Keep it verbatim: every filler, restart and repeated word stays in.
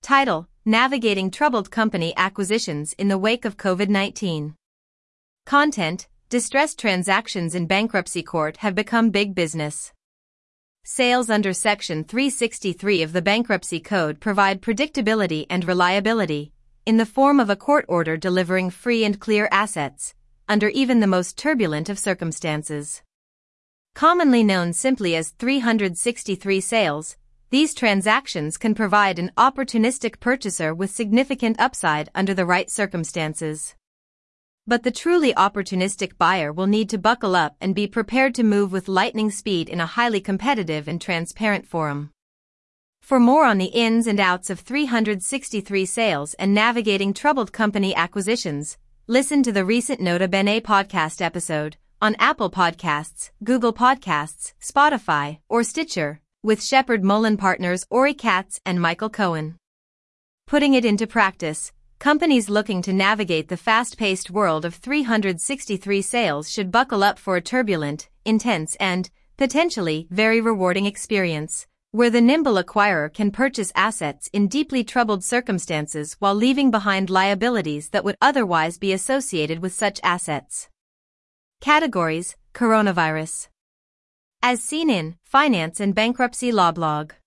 Title: Navigating Troubled Company Acquisitions in the Wake of COVID nineteen. Content: Distressed transactions in bankruptcy court have become big business. Sales under Section three sixty-three of the Bankruptcy Code provide predictability and reliability, in the form of a court order delivering free and clear assets, under even the most turbulent of circumstances. Commonly known simply as three sixty-three sales, these transactions can provide an opportunistic purchaser with significant upside under the right circumstances. But the truly opportunistic buyer will need to buckle up and be prepared to move with lightning speed in a highly competitive and transparent forum. For more on the ins and outs of three sixty-three sales and navigating troubled company acquisitions, listen to the recent Nota Bene podcast episode on Apple Podcasts, Google Podcasts, Spotify, or Stitcher, with Shepherd Mullen partners Ori Katz and Michael Cohen. Putting it into practice, companies looking to navigate the fast-paced world of three sixty-three sales should buckle up for a turbulent, intense and, potentially, very rewarding experience, where the nimble acquirer can purchase assets in deeply troubled circumstances while leaving behind liabilities that would otherwise be associated with such assets. Categories: Coronavirus. As seen in Finance and Bankruptcy Law Blog.